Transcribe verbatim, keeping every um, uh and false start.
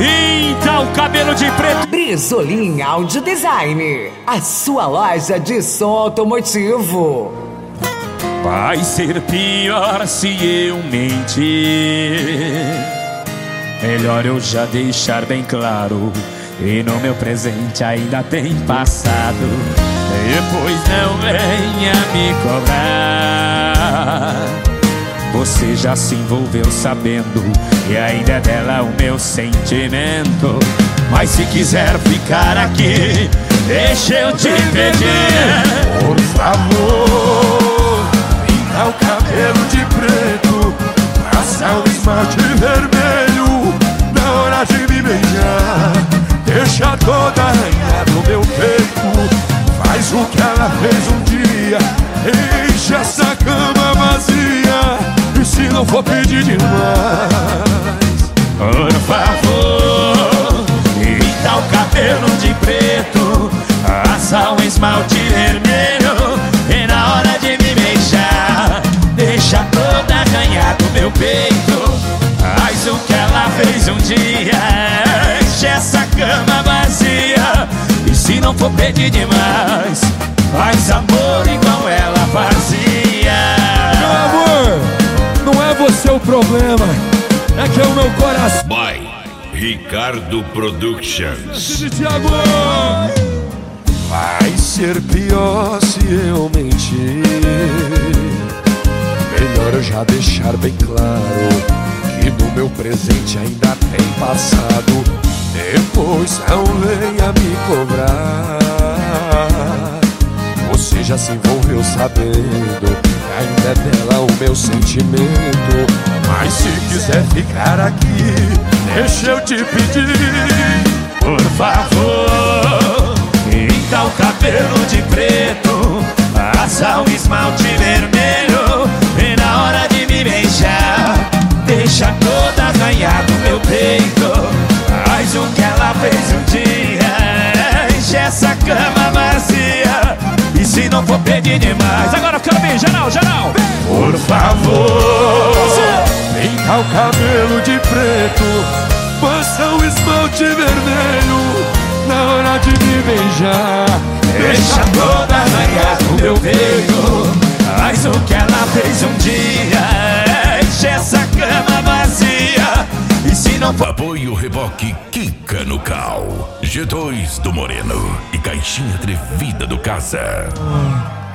Então, cabelo de preto. Brizolim Audio Design, a sua loja de som automotivo. Vai ser pior se eu mentir. Melhor eu já deixar bem claro. E no meu presente ainda tem passado. Depois não venha me cobrar. Você já se envolveu sabendo, e ainda é dela o meu sentimento. Mas se quiser ficar aqui, deixa eu te pedir, por favor, pinta o cabelo de preto, passa o esmalte vermelho na hora de me beijar. Deixa toda arranhada no meu peito, faz o que ela fez um dia, enche essa cama vazia. E se não for pedir demais, por favor, pinta o cabelo de preto, passa um esmalte vermelho, e na hora de me beijar, deixa toda arranhada no meu peito. Faz o que ela fez um dia, enche essa cama vazia. E se não for pedir demais, faz amor igual ela fazia. Meu amor, não é você o problema, é que é o meu coração. By Ricardo Productions. Thiago, vai ser pior se eu mentir. Melhor eu já deixar bem claro que no meu presente ainda tem passado. Depois não venha me cobrar. Você já se envolveu sabendo, ainda é dela o meu sentimento. Mas se quiser ficar aqui, deixa eu te pedir, por favor, pinta o cabelo de preto, passa o esmalte vermelho, e na hora de me beijar, deixa toda arranhada no meu peito. Faz o que ela fez um dia, enche essa cama vazia. E se não for pedir demais, agora eu quero ver, geral, geral, por favor, pinta o cabelo de preto, passa o esmalte vermelho na hora de me beijar. Deixa toda arranhada no meu peito. Faz o que ela fez um dia, enche essa cama vazia. E se não for... Apoio Reboque Kika no Cal, G dois do Moreno e Caixinha Atrevida do Casa.